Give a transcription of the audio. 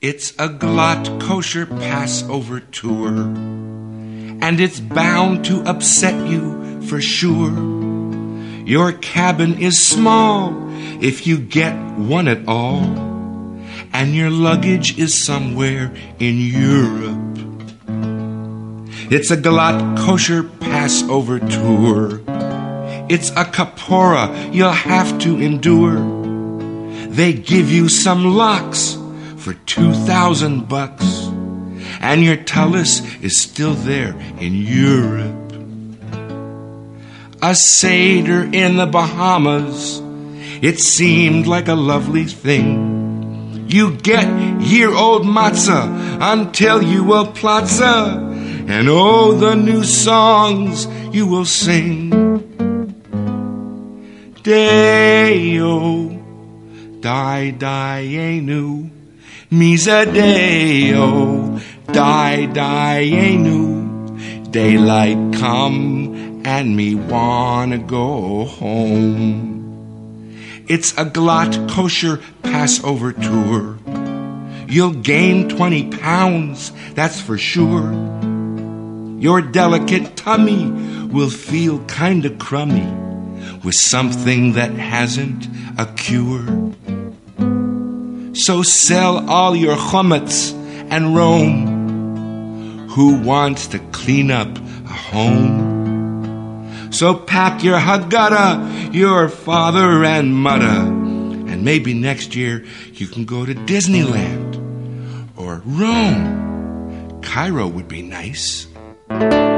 It's a glot kosher Passover tour, and it's bound to upset you for sure. Your cabin is small if you get one at all, and your luggage is somewhere in Europe. It's a glot kosher Passover tour. It's a kapora you'll have to endure. They give you some lox for $2,000, and your tallis is still there in Europe. A Seder in the Bahamas, it seemed like a lovely thing. You get year-old matzah until you will platza, and oh, the new songs you will sing. Deo, die, dienu, Misa Deo, die, dienu. Daylight come and me wanna go home. It's a glot kosher Passover tour. You'll gain 20 pounds, that's for sure. Your delicate tummy will feel kinda crummy with something that hasn't a cure. So sell all your chametz and roam. Who wants to clean up a home? So pack your Haggadah, your father and mother, and maybe next year you can go to Disneyland or Rome. Cairo would be nice.